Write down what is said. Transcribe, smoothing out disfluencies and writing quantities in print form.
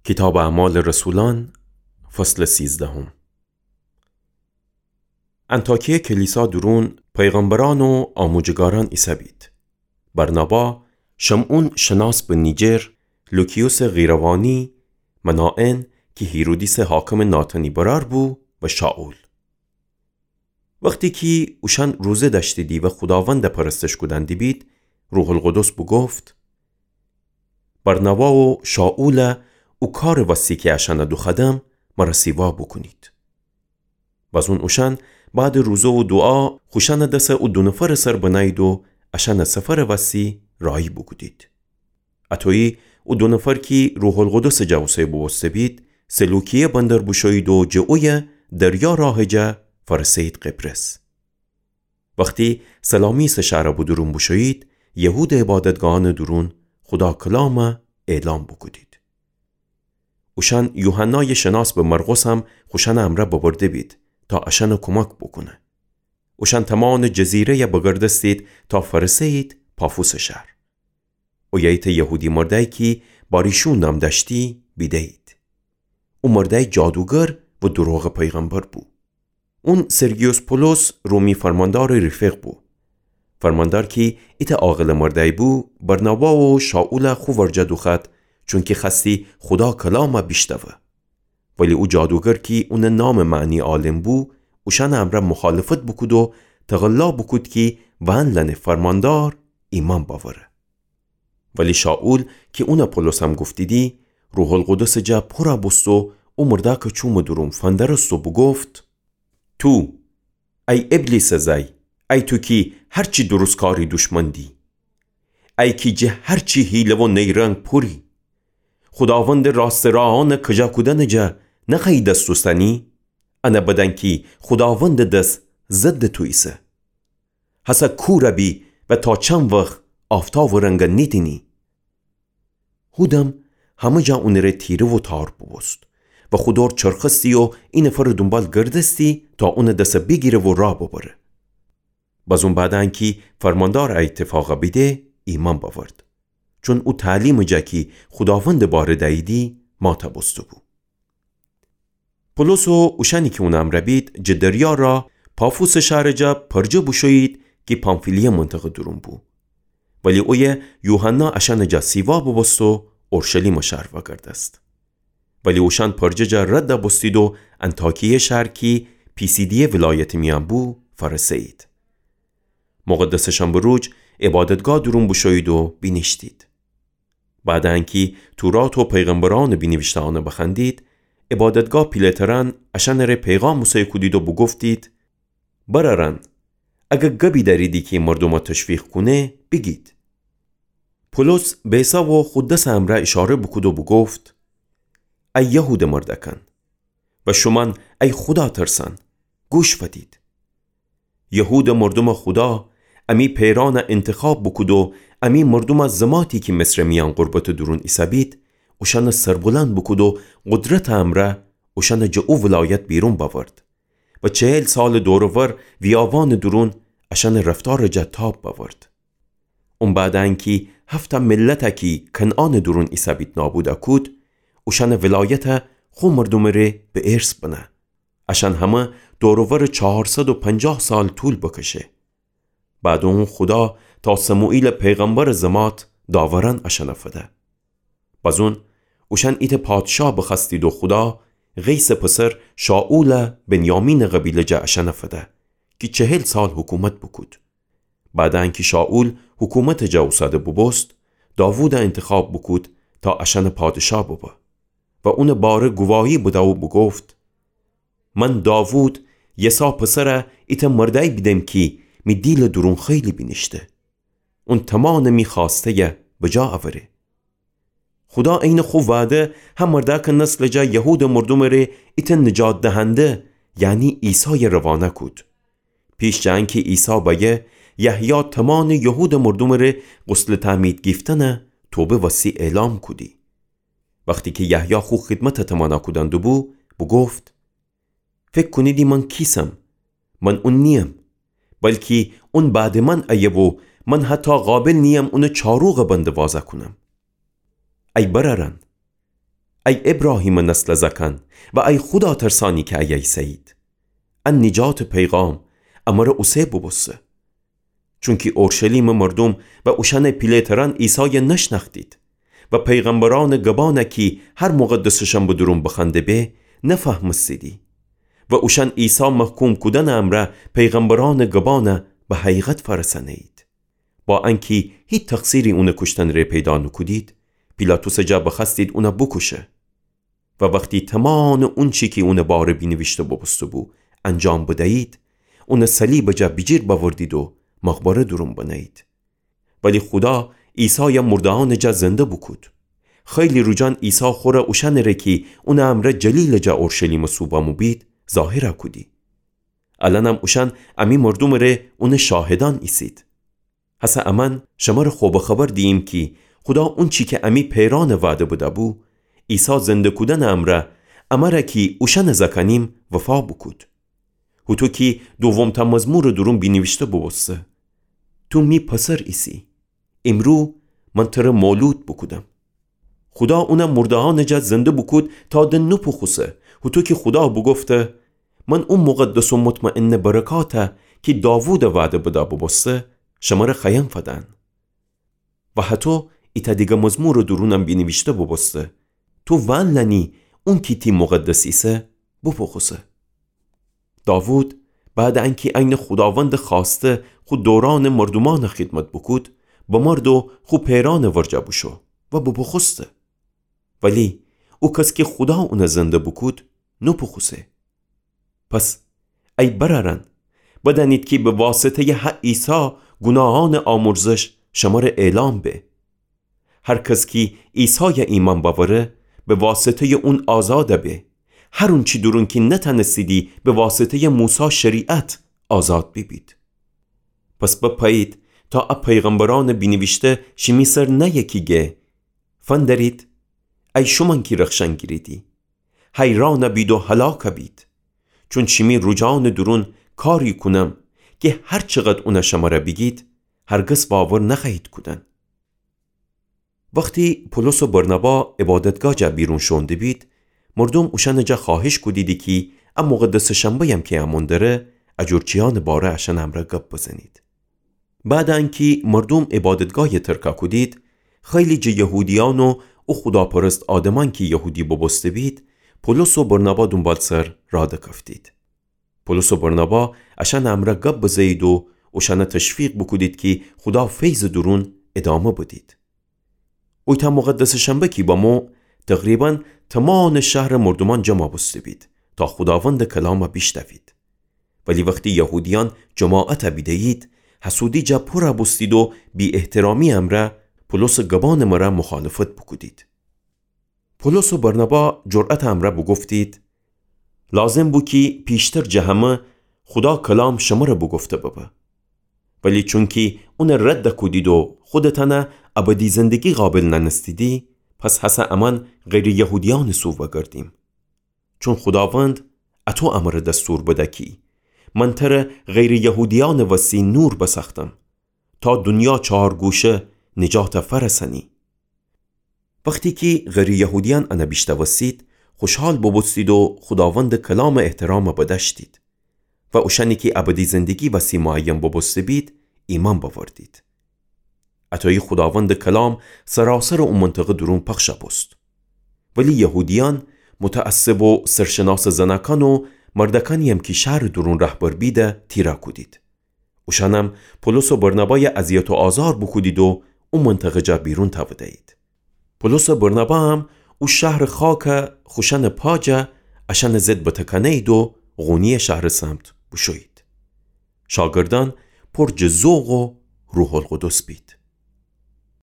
کتاب اعمال رسولان فصل 13. انطاکیه کلیسا درون پیغمبران و آموزگاران عیسی بید. برنابا، شمعون شناس به نیجر، لوکیوس غیروانی، منائن که هیرودیس حاکم ناتنی برار بو و شاول. وقتی که اوشان روزه داشتی دی و خداوند پرستش کدندی بید، روح القدس بگفت برنابا و شاول او کار وسی که اشان دو خدم مرا سیوا بکنید. باز اون اوشان بعد روزه و دعا خوشان دسته او دو نفر سر بناید و اشان سفر وسی رایی بگودید. اتویی او دو نفر کی روح القدس جوسه بوسته بید سلوکیه بندر بشوید و جوی دریا راه جا فرسید قبرس. وقتی سلامی سشعر بدرون بشوید یهود عبادتگاهان درون خدا کلام اعلام بگودید. اوشان یوحنای شناس به مرقس هم خوشان امره ببرده بید تا اشان کمک بکنه. اوشان تمام جزیره بگردستید تا فرسید پافوس شهر. او یایت یهودی مردهی که باریشون نام داشتی بیدهید. او مرده جادوگر و دروغ پیغمبر بو. اون سرگیوس پولس رومی فرماندار رفیق بو. فرماندار که ایت عاقل مرده بو برنابا و شاول خو ورجه دوخد چون که خستی خدا کلام بیشتوه. ولی او جادوگر که اون نام معنی عالم بو اوشان امره مخالفت بکود و تغلا بکود که وان لن فرماندار ایمان باوره. ولی شاول که اون پولس هم گفتیدی روح القدس جا پورا بستو او مرده که چوم دروم فندرستو بگفت تو ای ابلیس زی، ای تو کی هرچی درست کاری دشمن دی، ای کی جه هرچی هیله و نیرنگ پوری، خداوند راست راهان کجا کدن جا نخی دستوستنی، انا بدن کی خداوند دست زد تو ایسه. حسا کورا بی و تا چند وقت آفتاب و رنگ نیدینی. هودم همه جا اونره تیره و تار بوست و خودار چرخستی و این نفر دنبال گردستی تا اون دست بگیره و را ببره. باز اون بعدن که فرماندار اتفاق بیده ایمان باورد. چون او تعلیم جا که خداوند باره دایدی ما تبستو بو. پولس و اوشانی که اون امره بید جدریا را پافوس شهر جا پرجه بشوید که پامفیلیه منطقه درون بو. ولی اوی یوحنا اشان جا سیوا ببست و اورشلیم شهر وگرد است. ولی اوشان پرجه جا رد بستید و انطاکیه شهر کی پیسیدیه ولایت میان بو فرسید. مقدسشان بروج عبادتگاه درون بشوید و بینشتید. بعد انکی تورات و پیغمبران بینوشتهانه بخندید عبادتگاه پیلتران اشان ره پیغام موسی کدید و بگفتید برارن اگه گبی داریدی که مردم تشویق کنه بگید. پولس بیسا و خودس امره اشاره بکد و بگفت ای یهود مردکن و شما ای خدا ترسن گوش فدید. یهود مردم خدا امی پیران انتخاب بکد و امی مردم از زماتی که مصر میان قربت درون ایسابید اوشان سربلند بکد و قدرت امره اوشان جا او ولایت بیرون باورد و 40 سال دورور ویاوان درون اشان رفتار جتاب باورد. اون بعدن که 7 ملت که کنعان درون ایسابید نابود اکود اوشان ولایت خو مردم ره به ارث بنه اشان همه دورور 450 سال طول بکشه. بعد اون خدا تا سموئیل پیغمبر زمات داوران اشان فده. باز اون اوشان ایت پادشاه بخستید و خدا غیس پسر شاول بنیامین قبیله جا اشان فده که 40 سال حکومت بکود. بعدن که شاول حکومت جا اوساده ببست داوود انتخاب بکود تا اشان پادشاه ببا و اون باره گواهی بده و بگفت من داوود یسا پسر ایت مرده بیدم که می دیل درون خیلی بینشته. اون تمام می خواسته بجا آوره. خدا این خو وعده هم مرده که نسل جا یهود مردم ره ایت نجات دهنده یعنی عیسی روانه کود. پیش جنگ که عیسی بایه یحیی تمام یهود مردم ره غسل تعمید گفتنه توبه وسی اعلام کودی. وقتی که یحیی خو خدمت تمانا کودندو بو بگفت فکر کنیدی من کیسم؟ من اون نیم بلکه اون بعد من ایه و من حتی قابل نیم اون چاروغ بند وازه کنم. ای برارن ای ابراهیم نسل زکن و ای خدا ترسانی که ای سید ان نجات پیغام امر اوسه ببسه چونکی اورشلیم مردم و اوشن پیلتران ایسای نشنختید و پیغمبران گبانه کی هر مقدسشان بدرون بخنده به نفهمستیدی و اوشن ایسا محکوم کدن امره پیغمبران گبانه به حقیقت فرسنه اید با انکی هیچ تقصیری اونه کشتن ره پیدا نکدید پیلاتوس جا بخستید اونه بکشه و وقتی تمام اون چی که اونه باره بینوشته ببسته بو انجام بدهید اونه صلیب جا بجیر باوردید و مقبره درون بنهید ولی خدا عیسی مردهان جا زنده بکود خیلی رجان عیسی خوره اوشن رکی اون امر جلیل جا اورشلیم صوبامو بید ظاهره کودی الانم اوشن امی مردم ره اون شاهدان ایسید حسا امان شما رو خوب خبر دیم که خدا اون چی که امی پیران وعده بوده بو عیسی زنده کودن امره کی اوشن زکنیم وفا بکود و تو که دوم تا مزمور درون بینوشته ببسته تو می پسر ایسی امرو من تر مولود بکودم خدا اونم مردهان جد زنده بکود تا دن نپخوسه و تو که خدا بگفته من اون مقدس و مطمئن برکاته که داوود وعده بدا ببسته شما را خیم فدن و حتی ایتا دیگه مزمور درونم بینوشته ببسته تو وان لنی اون کی تی مقدس ایسه بپخوسه داوود بعد انکی این خداوند خواسته خود دوران مردمان خدمت بکود با مردو خو پیران ورجا بشو و بپخسته ولی او کس که خدا اون زنده بکود نپخوسه پس ای برارن بدانید که به واسطه عیسی گناهان آمرزش شما را اعلام به هر کس که عیسی ایمان باوره به واسطه اون آزاده به هر اون چی درون که نتنستیدی به واسطه موسی شریعت آزاد ببید پس بپایید تا پیغمبران بینوشته شمی سر نه یکی گه فندرید ای شمان کی رخشن گیریدی حیران بید و هلاک بید چون شمی رجان درون کاری کنم که هر چقدر اون شما را بگید هرگز باور نخواهید کدن وقتی پولس و برنابا عبادتگاه جا بیرون شونده بید مردم اوشن جا خواهش کدیدی که ام مقدس شنبه هم که امون داره اجورچیان باره اشن امرا گپ بزنید بعد انکی مردم عبادتگاه ترکا کدید خیلی جه یهودیان و او خداپرست آدمان که یهودی ببسته بید پولس و برنابا دنبال سر راده کفتید پولس و برنابا اشن امرا گپ بزید و اوشن تشویق بکدید که خدا فیض درون ادامه بدید اویتا مقدس شنبه که با مو تقریبا تمام شهر مردمان جمع بسته بید تا خداوند کلام بیشتوید ولی وقتی یهودیان جماعت بیدهید حسودی جا پورا بستید و بی احترامی امره پولس گبان مره مخالفت بکدید پولس و برنابا جرأت امره بگفتید لازم بو که پیشتر جهمه خدا کلام شما را بگفته ببه ولی چونکی اون رد کدید و خودتانه ابدی زندگی قابل ننستیدی پس حسا امان غیر یهودیان سو وگردیم چون خداوند اتو امر دستور بده کی من تر غیر یهودیان وسی نور بسختم تا دنیا چهار گوشه نجات فرسنی وقتی که غیر یهودیان انا بیشته وسید خوشحال ببستید و خداوند کلام احترام بدشتید و اوشنی که ابدی زندگی وسی معین ببسته بید ایمان باوردید اتای خداوند کلام سراسر اون منطقه درون پخش بست ولی یهودیان متعصب و سرشناس زنکان و مردکانی هم که شهر درون رهبر بیده تیرا کدید اوشانم پولس و برنابای اذیت و آزار بکدید و اون منطقه جا بیرون تودهید پولس و برنابا هم او شهر خاک خوشن پاجه اشن زد بتکنید و غونی شهر سمت بشوید شاگردان پر ذوق و روح القدس بید